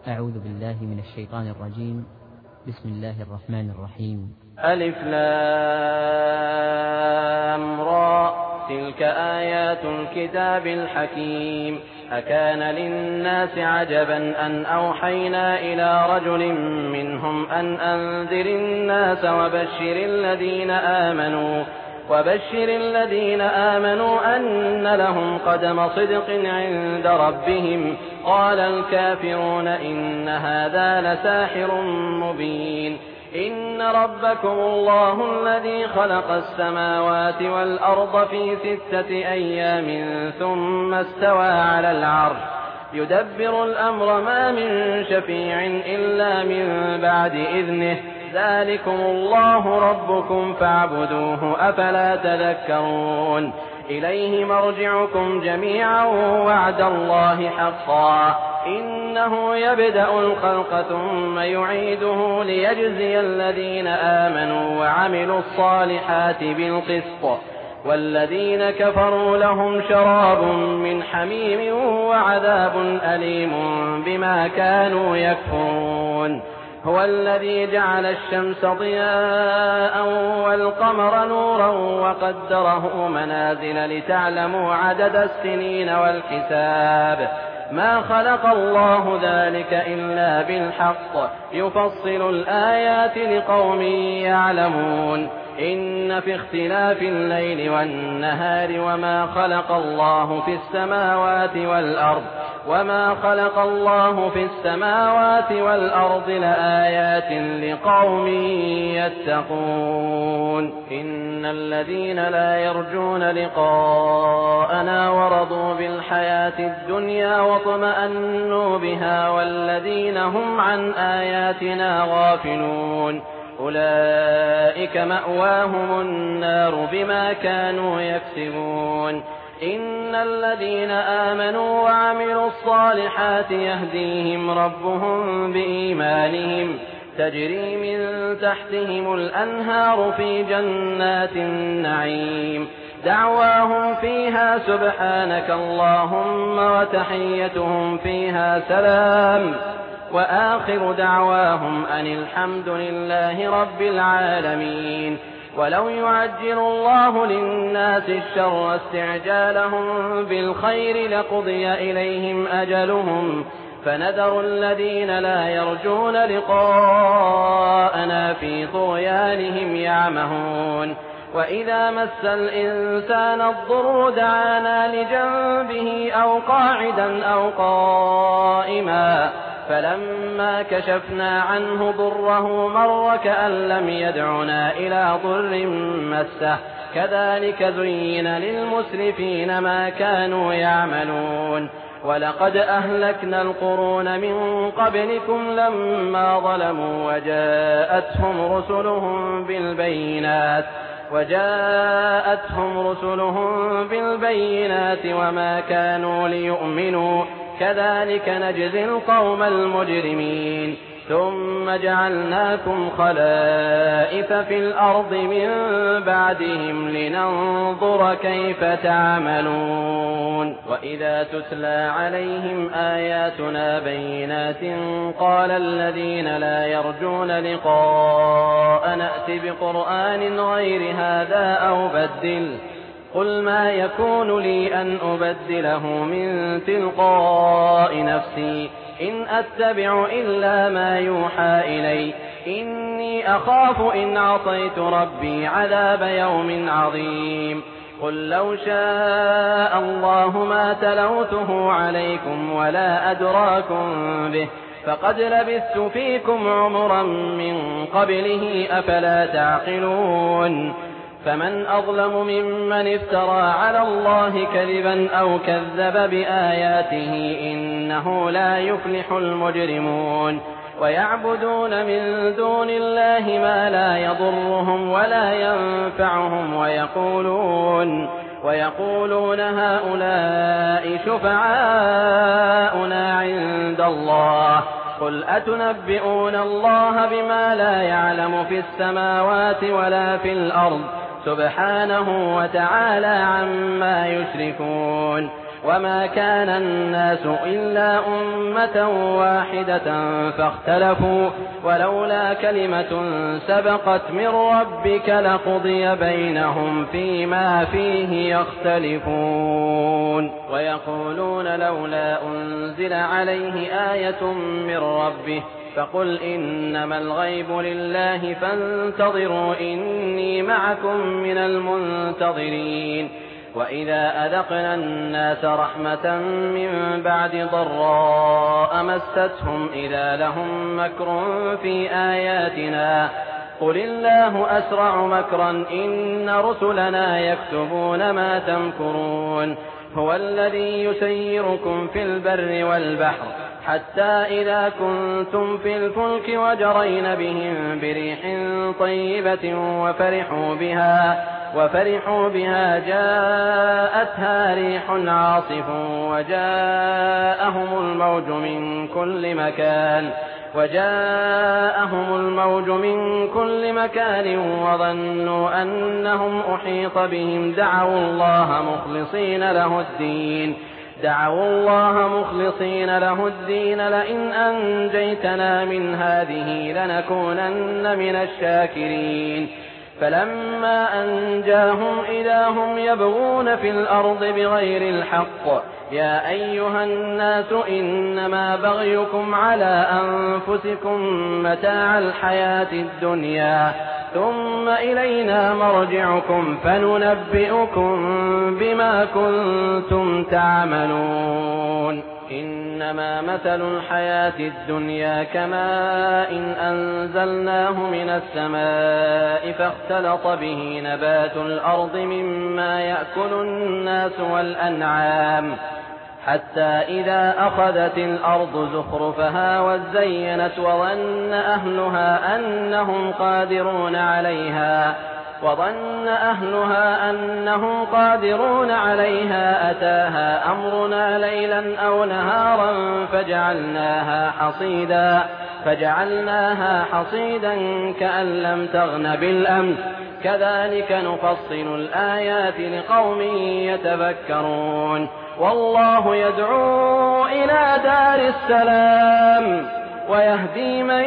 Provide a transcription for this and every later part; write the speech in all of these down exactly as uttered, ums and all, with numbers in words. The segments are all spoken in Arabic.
أعوذ بالله من الشيطان الرجيم. بسم الله الرحمن الرحيم. ألف لام را تلك آيات الكتاب الحكيم. أكان للناس عجبا أن أوحينا إلى رجل منهم أن أنذر الناس وبشر الذين آمنوا وبشر الذين آمنوا أن لهم قدم صدق عند ربهم. قال الكافرون إن هذا لساحر مبين. إن ربكم الله الذي خلق السماوات والأرض في ستة أيام ثم استوى على العرش يدبر الأمر ما من شفيع إلا من بعد إذنه. ذلكم الله ربكم فاعبدوه أفلا تذكرون. إليه مرجعكم جميعا وعد الله حقا. إنه يبدأ الخلق ثم يعيده ليجزي الذين آمنوا وعملوا الصالحات بالقسط والذين كفروا لهم شراب من حميم وعذاب أليم بما كانوا يكفرون. هو الذي جعل الشمس ضياء والقمر نورا وقدره منازل لتعلموا عدد السنين والحساب. ما خلق الله ذلك إلا بالحق يفصل الآيات لقوم يعلمون. إن في اختلاف الليل والنهار وما خلق الله في السماوات والأرض وما خلق الله في السماوات والأرض لآيات لقوم يتقون. إن الذين لا يرجون لقاءنا ورضوا بالحياة الدنيا واطمأنوا بها والذين هم عن آياتنا غافلون أولئك مأواهم النار بما كانوا يكسبون. إن الذين آمنوا وعملوا الصالحات يهديهم ربهم بإيمانهم تجري من تحتهم الأنهار في جنات النعيم. دعواهم فيها سبحانك اللهم وتحيتهم فيها سلام وآخر دعواهم أن الحمد لله رب العالمين. ولو يعجل الله للناس الشر استعجالهم بالخير لقضي إليهم أجلهم فنذر الذين لا يرجون لقاءنا في طغيانهم يعمهون. وإذا مس الإنسان الضر دعانا لجنبه أو قاعدا أو قائما فلما كشفنا عنه ضره مر كأن لم يدعنا إلى ضر مسه. كذلك زين للمسرفين ما كانوا يعملون. ولقد أهلكنا القرون من قبلكم لما ظلموا وجاءتهم رسلهم بالبينات وجاءتهم رسلهم بالبينات وما كانوا ليؤمنوا. كذلك نجزي القوم المجرمين. ثم جعلناكم خلائف في الأرض من بعدهم لننظر كيف تعملون. وإذا تتلى عليهم آياتنا بينات قال الذين لا يرجون لقاء نأت بقرآن غير هذا أو بدل قل ما يكون لي أن أبدله من تلقاء نفسي إن أتبع إلا ما يوحى إلي إني أخاف إن عصيت ربي عذاب يوم عظيم. قل لو شاء الله ما تلوته عليكم ولا أدراكم به فقد لبثت فيكم عمرا من قبله أفلا تعقلون. فمن أظلم ممن افترى على الله كذبا أو كذب بآياته إنه لا يفلح المجرمون. ويعبدون من دون الله ما لا يضرهم ولا ينفعهم ويقولون ويقولون هؤلاء شفعاؤنا عند الله قل أتنبئون الله بما لا يعلم في السماوات ولا في الأرض سبحانه وتعالى عما يشركون. وما كان الناس إلا أمة واحدة فاختلفوا ولولا كلمة سبقت من ربك لقضي بينهم فيما فيه يختلفون ويقولون لولا أنزل عليه آية من ربه فقل إنما الغيب لله فانتظروا إني معكم من المنتظرين وإذا أذقنا الناس رحمة من بعد ضراء مستهم إذا لهم مكر في آياتنا قل الله أسرع مكرا إن رسلنا يكتبون ما تمكرون هو الذي يسيركم في البر والبحر حتى إذا كنتم في الفلك وجرين بهم بريح طيبة وفرحوا بها وفرحوا بها جاءتها ريح عاصف وجاءهم الموج من كل مكان وجاءهم الموج من كل مكان وظنوا أنهم أحيط بهم دعوا الله مخلصين له الدين دعوا الله مخلصين له الدين لئن أنجيتنا من هذه لنكونن من الشاكرين فلما أنجاهم إذا هم يبغون في الأرض بغير الحق يا أيها الناس إنما بغيكم على أنفسكم متاع الحياة الدنيا ثم إلينا مرجعكم فننبئكم بما كنتم تعملون إنما مثل الحياة الدنيا كماء إن أنزلناه من السماء فاختلط به نبات الأرض مما يأكل الناس والأنعام حتى إذا أخذت الأرض زخرفها وزينت وظن أهلها أنهم قادرون عليها وظن أهلها أنهم قادرون عليها أتاها أمرنا ليلا أو نهارا فجعلناها حصيدا فجعلناها حصيدا كأن لم تغن بالأمس كذلك نفصل الآيات لقوم يتفكرون والله يدعو إلى دار السلام ويهدي من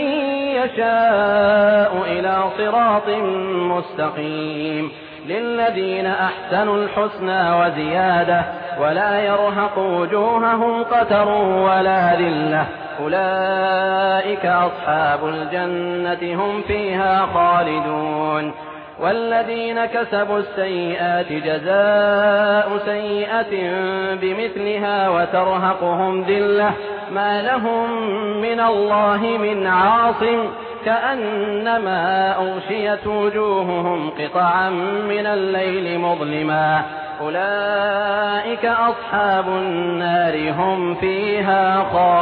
يشاء إلى صراط مستقيم للذين أحسنوا الحسنى وزيادة ولا يرهق وجوههم قتر ولا ذلة أولئك أصحاب الجنة هم فيها خالدون والذين كسبوا السيئات جزاء سيئة بمثلها وترهقهم ذلة ما لهم من الله من عاصم كأنما أغشيت وجوههم قطعا من الليل مظلما أولئك أصحاب النار هم فيها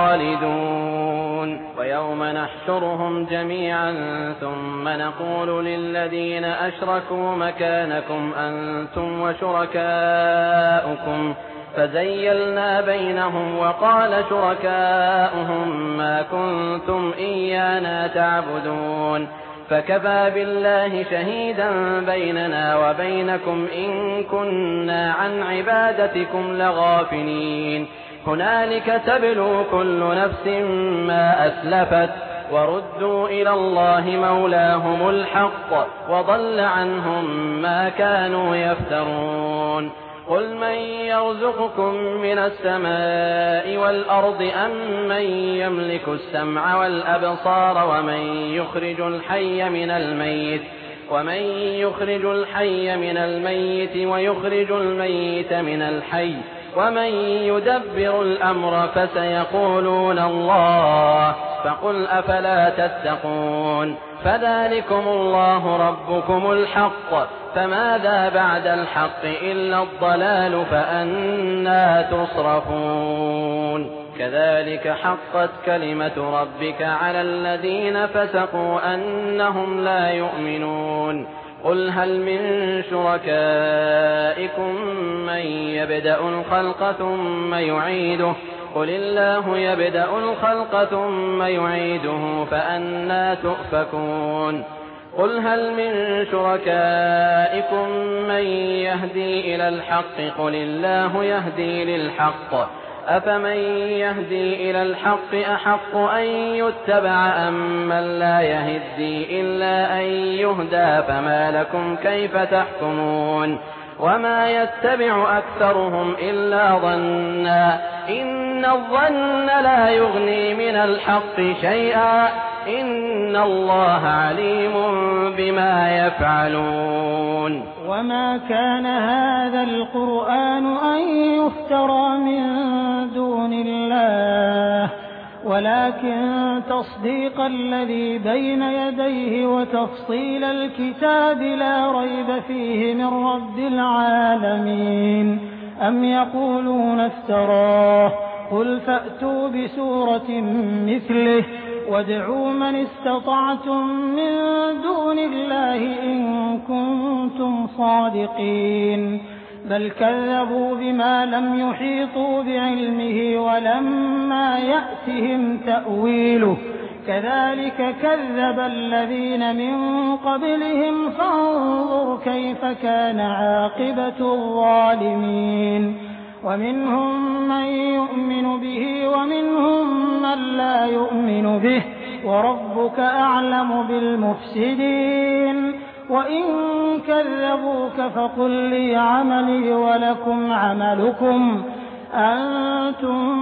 خالدون ويوم نحشرهم جميعا ثم نقول للذين أشركوا مكانكم أنتم وشركاؤكم فزيلنا بينهم وقال شركاؤهم ما كنتم إيانا تعبدون فكفى بالله شهيدا بيننا وبينكم إن كنا عن عبادتكم لغافلين هنالك تبلو كل نفس ما أسلفت وردوا إلى الله مولاهم الحق وضل عنهم ما كانوا يفترون قل من يرزقكم من السماء والأرض أم من يملك السمع والأبصار ومن يخرج الحي من الميت ومن يخرج الحي من الميت ويخرج الميت من الحي ومن يدبر الأمر فسيقولون الله فقل أفلا تتقون فذلكم الله ربكم الحق فماذا بعد الحق إلا الضلال فأنى تصرفون كذلك حقت كلمة ربك على الذين فسقوا أنهم لا يؤمنون قل هل من شركائكم من يبدأ الخلق ثم يعيده قل الله يبدأ الخلق ثم يعيده فأنى تؤفكون قل هل من شركائكم من يهدي إلى الحق قل الله يهدي للحق أفمن يهدي إلى الحق أحق أن يتبع أم من لا يهدي إلا أن يهدى فما لكم كيف تحكمون وما يتبع أكثرهم إلا ظنا إن الظن لا يغني من الحق شيئا إن الله عليم بما يفعلون وما كان هذا القرآن أن يفترى من دون الله ولكن تصديق الذي بين يديه وتفصيل الكتاب لا ريب فيه من رب العالمين أم يقولون افتراه قل فأتوا بسورة مثله وادعوا من استطعتم من دون الله إن كنتم صادقين بل كذبوا بما لم يحيطوا بعلمه ولما يأتهم تأويله كذلك كذب الذين من قبلهم فانظر كيف كان عاقبة الظالمين ومنهم من يؤمن به ومنهم من لا يؤمن به وربك أعلم بالمفسدين وإن كذبوك فقل لي عملي ولكم عملكم أنتم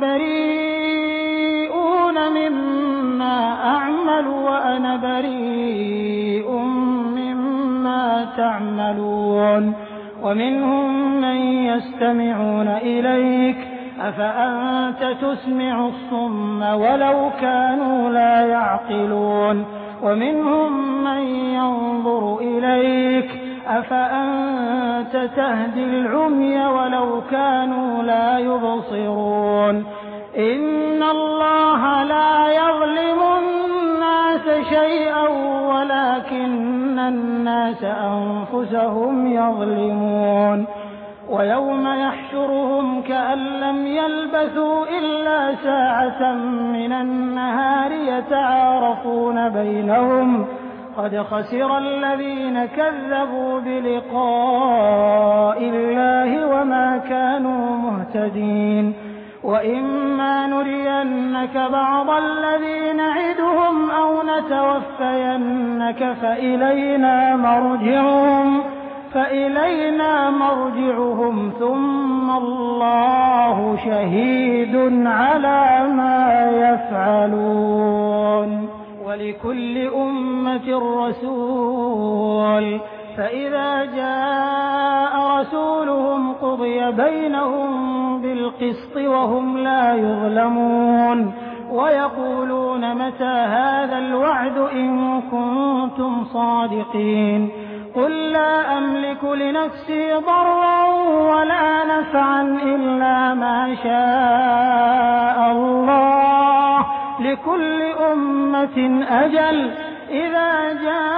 بريئون مما أعمل وأنا بريء مما تعملون ومنهم من يستمعون إليك أفأنت تسمع الصم ولو كانوا لا يعقلون ومنهم من ينظر إليك أفأنت تهدي العمي ولو كانوا لا يبصرون إن الله لا يظلم الناس شيئا ولكن الناس أنفسهم يظلمون ويوم يحشرهم كأن لم يلبثوا إلا ساعة من النهار يتعارفون بينهم قد خسر الذين كذبوا بلقاء الله وما كانوا مهتدين وإما نرينك بعض الذي نعدهم أو نتوفينك فإلينا مرجعهم فإلينا مرجعهم ثم الله شهيد على ما يفعلون ولكل أمة رسول فإذا جاء رسولهم قضي بينهم بالقسط وهم لا يظلمون ويقولون متى هذا الوعد إن كنتم صادقين قل لا أملك لنفسي ضرا ولا نفعا إلا ما شاء الله لكل أمة أجل إذا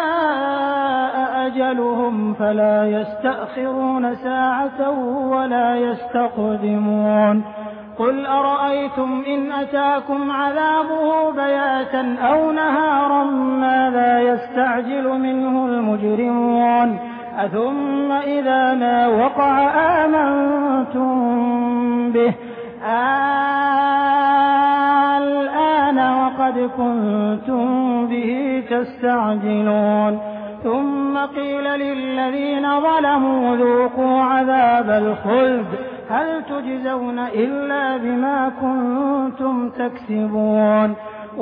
جاء أجلهم فلا يستأخرون ساعة ولا يستقدمون قل أرأيتم إن أتاكم عذابه بياتا أو نهارا ماذا يستعجل منه المجرمون أثم إذا ما وقع آمنتم به الآن وقد كنتم به تستعجلون ثم قيل للذين ظلموا ذوقوا عذاب الخلد هل تجزون إلا بما كنتم تكسبون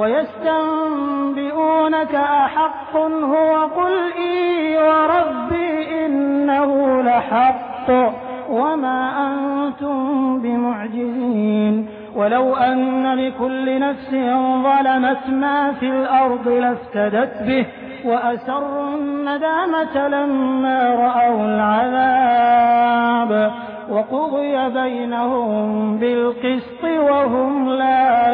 ويستنبئونك أحق هو قل إي وربي إنه لحق وما أنتم بمعجزين ولو أن لكل نفس ظلمت ما في الأرض لافتدت به وأسروا الندامة لما رأوا العذاب وقضي بينهم بالقسط وهم لا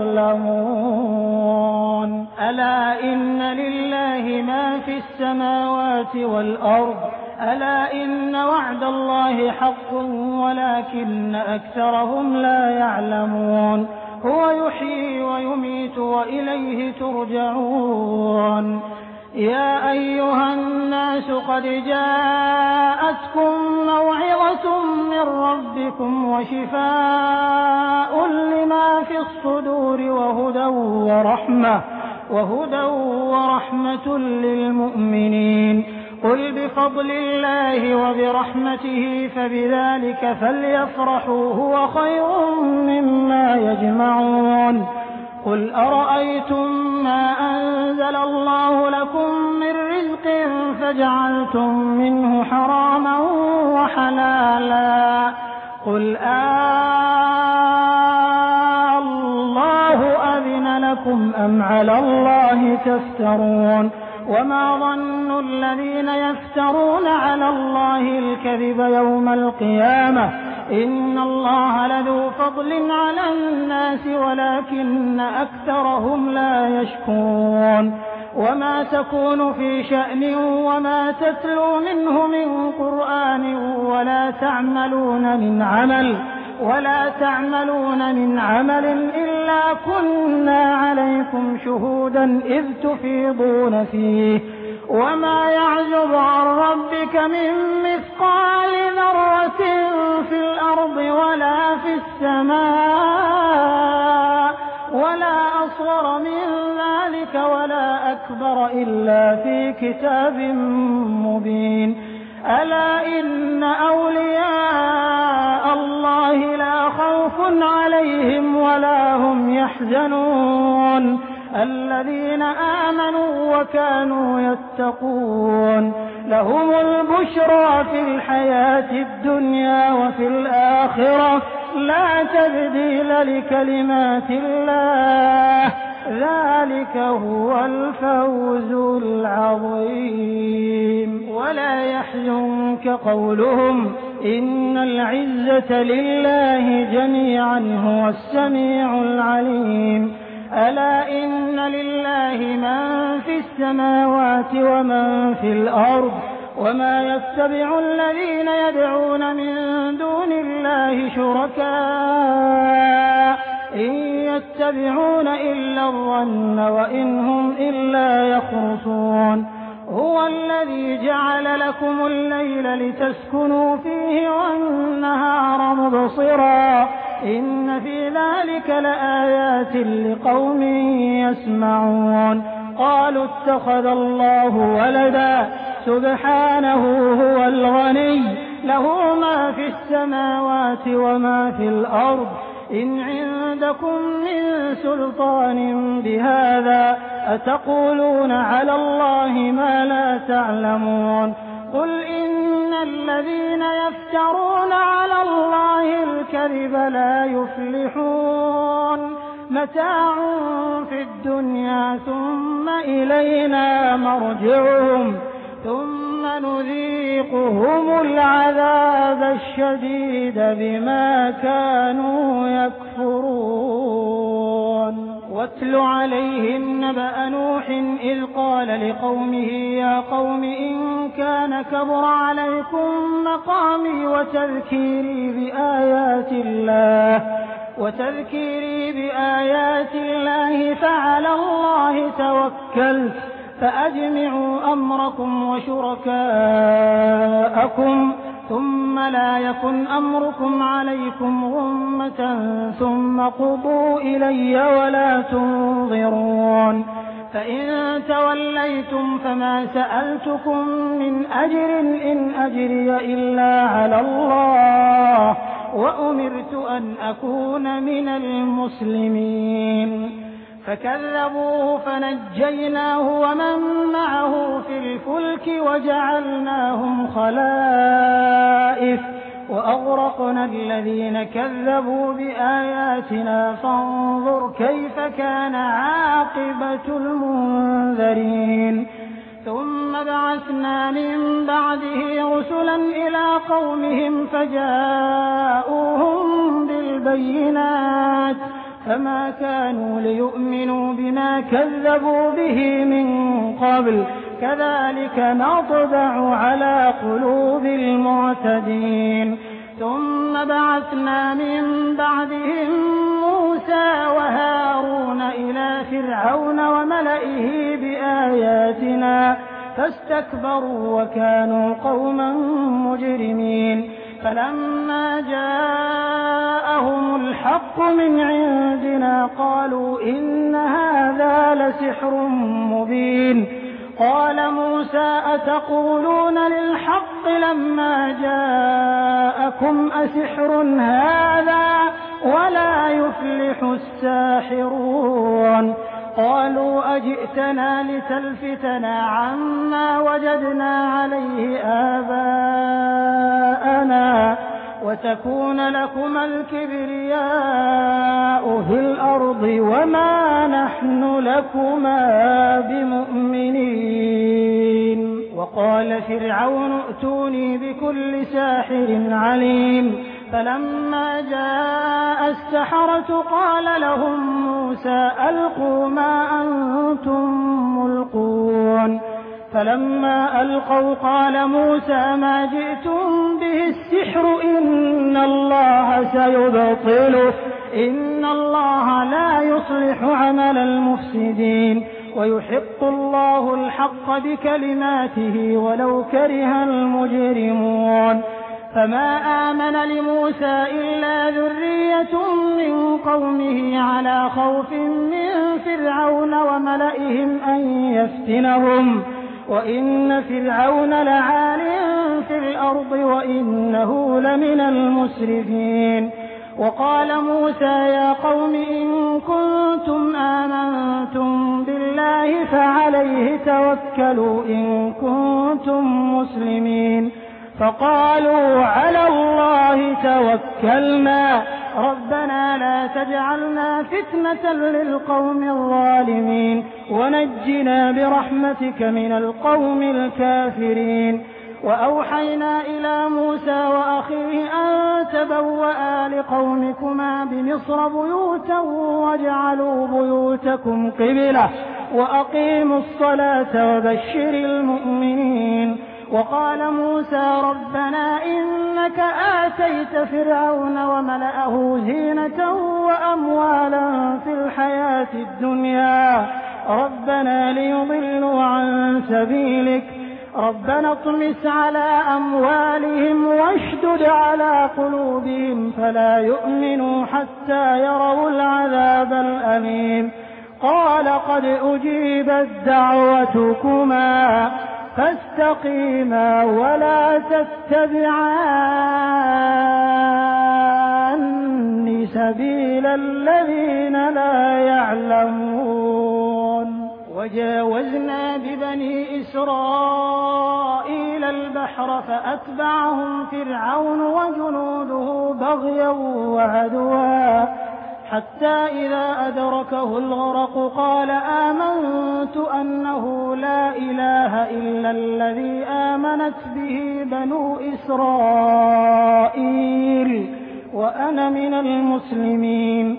يظلمون ألا إن لله ما في السماوات والأرض ألا إن وعد الله حق ولكن أكثرهم لا يعلمون هو يحيي ويميت وإليه ترجعون يا أيها الناس قد جاءتكم موعظة من ربكم وشفاء لما في الصدور وهدى ورحمة وهدى ورحمة للمؤمنين. قل بفضل الله وبرحمته فبذلك فليفرحوا هو خير مما يجمعون. قل أرأيتم ما أنزل الله لكم من رزق فجعلتم منه حراما وحلالا قل آه الله أذن لكم أم على الله تفترون. وما ظن الذين يفترون على الله الكذب يوم القيامة إن الله لذو فضل على الناس ولكن أكثرهم لا يشكرون. وما تكون في شأن وما تتلو منه من قرآن ولا تعملون من عمل ولا تعملون من عمل إلا كنا عليكم شهودا إذ تفيضون فيه. وما يعزب عن ربك من مثقال ذرة في الأرض ولا في السماء ولا أصغر من ذلك ولا أكبر إلا في كتاب مبين. ألا إن أولياء الله لا خوف عليهم ولا هم يحزنون الذين آمنوا وكانوا يتقون. لهم البشرى في الحياة الدنيا وفي الآخرة لا تبديل لكلمات الله ذلك هو الفوز العظيم. ولا يحزنك قولهم إن العزة لله جميعا هو السميع العليم. ألا إن لله من في السماوات ومن في الأرض وما يتبع الذين يدعون من دون الله شركاء إن يتبعون إلا الظن وإن هم إلا يخرصون. هو الذي جعل لكم الليل لتسكنوا فيه والنهار مبصرا إن في ذلك لآيات لقوم يسمعون. قالوا اتخذ الله ولدا سبحانه هو الغني له ما في السماوات وما في الأرض إن عندكم من سلطان بهذا أتقولون على الله ما لا تعلمون. قل إن الذين يفترون على الله الكذب لا يفلحون. متاع في الدنيا ثم إلينا مرجعهم ثم نذيقهم العذاب الشديد بما كانوا يكفرون. واتل عليهم نبأ نوح إذ قال لقومه يا قوم إن كان كبر عليكم مقامي وتذكيري بآيات الله وتذكيري بآيات الله فعلى الله توكلت فأجمعوا أمركم وشركاءكم ثم لا يكن أمركم عليكم غمة ثم قضوا إلي ولا تنظرون. فإن توليتم فما سألتكم من أجر إن أجري إلا على الله وأمرت أن أكون من المسلمين. فكذبوه فنجيناه ومن معه في الفلك وجعلناهم خلائف وأغرقنا الذين كذبوا بآياتنا فانظر كيف كان عاقبة المنذرين. ثم بعثنا من بعده رسلا إلى قومهم فجاءوهم بالبينات فما كانوا ليؤمنوا بما كذبوا به من قبل كذلك نطبع على قلوب المعتدين. ثم بعثنا من بعدهم موسى موسى وهارون إلى فرعون وملئه بآياتنا فاستكبروا وكانوا قوما مجرمين فلما جاءهم الحق من عندنا قالوا إن هذا لسحر مبين قال موسى أتقولون للحق لما جاءكم أسحر هذا ولا يفلح الساحرون قالوا أجئتنا لتلفتنا عما وجدنا عليه آباءنا وتكون لكما الكبرياء في الأرض وما نحن لكما بمؤمنين وقال فرعون ائتوني بكل ساحر عليم فلما جاء السحرة قال لهم موسى ألقوا ما أنتم ملقون فلما ألقوا قال موسى ما جئتم به السحر إن الله سيبطله إن الله لا يصلح عمل المفسدين ويحق الله الحق بكلماته ولو كره المجرمون فما آمن لموسى إلا ذرية من قومه على خوف من فرعون وملئهم أن يفتنهم وإن فرعون لعال في الأرض وإنه لمن المسرفين وقال موسى يا قوم إن كنتم آمنتم بالله فعليه توكلوا إن كنتم مسلمين فقالوا على الله توكلنا ربنا لا تجعلنا فتنة للقوم الظالمين ونجنا برحمتك من القوم الكافرين وأوحينا إلى موسى وأخيه أن تبوأ لقومكما بمصر بيوتا واجعلوا بيوتكم قبلة وأقيموا الصلاة وبشر المؤمنين وقال موسى ربنا إنك آتيت فرعون وملأه زينة وأموالا في الحياة الدنيا ربنا ليضلوا عن سبيلك ربنا اطمس على أموالهم واشدد على قلوبهم فلا يؤمنوا حتى يروا العذاب الأليم قال قد أجيبت دعوتكما فاستقيما ولا تتبعان سبيل الذين لا يعلمون وجاوزنا ببني إسرائيل البحر فأتبعهم فرعون وجنوده بغيا وعدوا حتى إذا أدركه الغرق قال آمنت أنه لا إله إلا الذي آمنت به بنو إسرائيل وأنا من المسلمين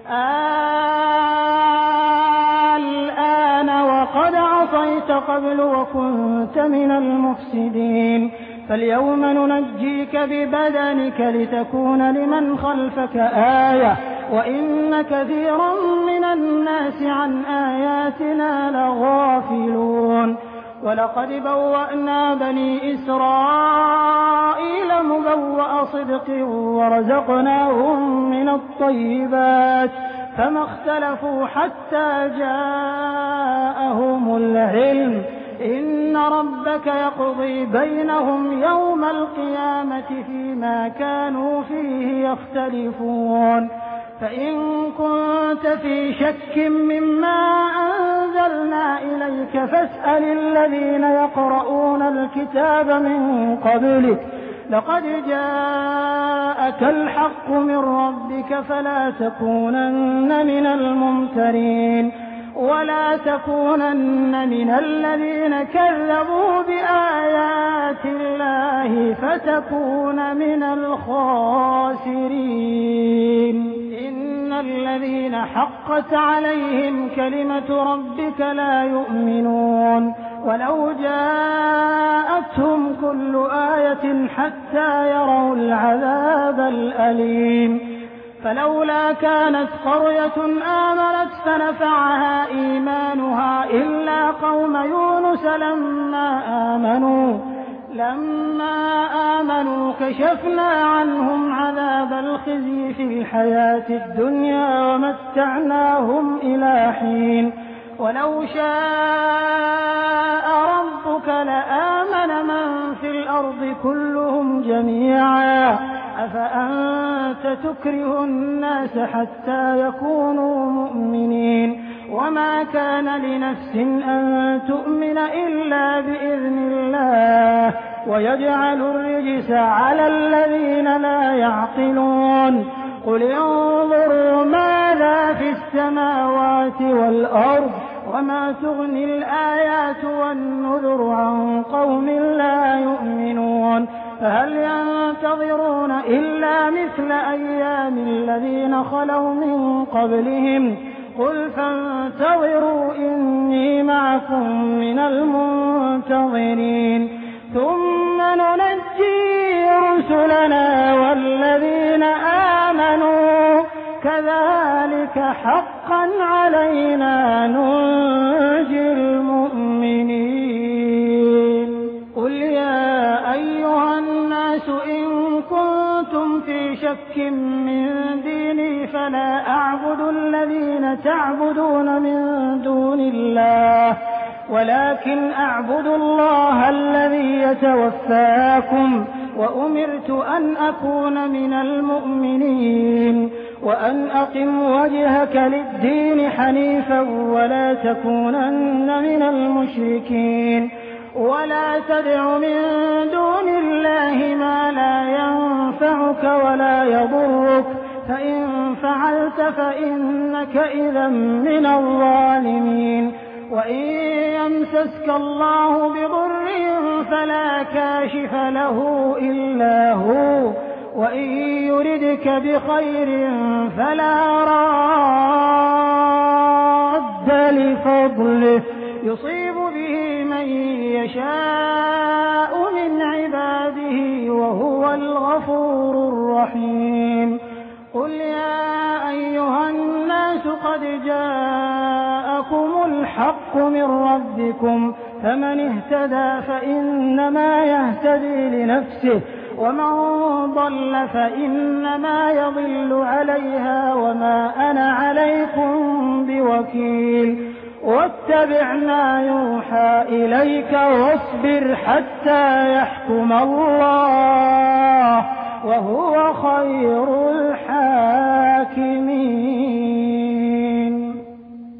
الآن وقد عصيت قبل وكنت من المفسدين فاليوم ننجيك ببدنك لتكون لمن خلفك آية وإن كثيرا من الناس عن آياتنا لغافلون ولقد بوأنا بني إسرائيل مبوأ صدق ورزقناهم من الطيبات فما اختلفوا حتى جاءهم العلم إن ربك يقضي بينهم يوم القيامة فيما كانوا فيه يختلفون فإن كنت في شك مما أنزلنا إليك فاسأل الذين يقرؤون الكتاب من قبلك لقد جاءك الحق من ربك فلا تكونن من الممترين ولا تكونن من الذين كذبوا بآيات الله فتكون من الخاسرين إن الذين حقت عليهم كلمة ربك لا يؤمنون ولو جاءتهم كل آية حتى يروا العذاب الأليم فلولا كانت قرية آمنت فنفعها إيمانها إلا قوم يونس لما آمنوا لما آمنوا كشفنا عنهم عذاب الخزي في الحياة الدنيا ومتعناهم إلى حين ولو شاء ربك لآمن من في الأرض كلهم جميعا أفأنت تكره الناس حتى يكونوا مؤمنين وما كان لنفس أن تؤمن إلا بإذن الله ويجعل الرجس على الذين لا يعقلون قل انظروا ماذا في السماوات والأرض وما تغني الآيات والنذر عن قوم لا يؤمنون فهل ينتظرون إلا مثل أيام الذين خلوا من قبلهم قل فانتظروا إني معكم من المنتظرين ثم ننجي رسلنا والذين آمنوا كذلك حقا علينا ننجي المؤمنين قل يا أيها الناس إن كنتم في شك من ديني فلا أعبد الذين تعبدون من دون الله ولكن أعبد الله الذي يتوفاكم وأمرت أن أكون من المؤمنين وأن أقم وجهك للدين حنيفا ولا تكونن من المشركين ولا تدع من دون الله ما لا ينفعك ولا يضرك فإن فعلت فإنك إذا من الظالمين وإن يمسسك الله بضر فلا كاشف له إلا هو وإن يردك بخير فلا راد لفضله يصيب به من يشاء من عباده وهو الغفور الرحيم قل يا أيها الناس قد جاءكم الحق من ربكم فمن اهتدى فإنما يهتدي لنفسه ومن ضل فإنما يضل عليها وما أنا عليكم بوكيل واتبع ما يوحى إليك واصبر حتى يحكم الله وهو خير الحاكمين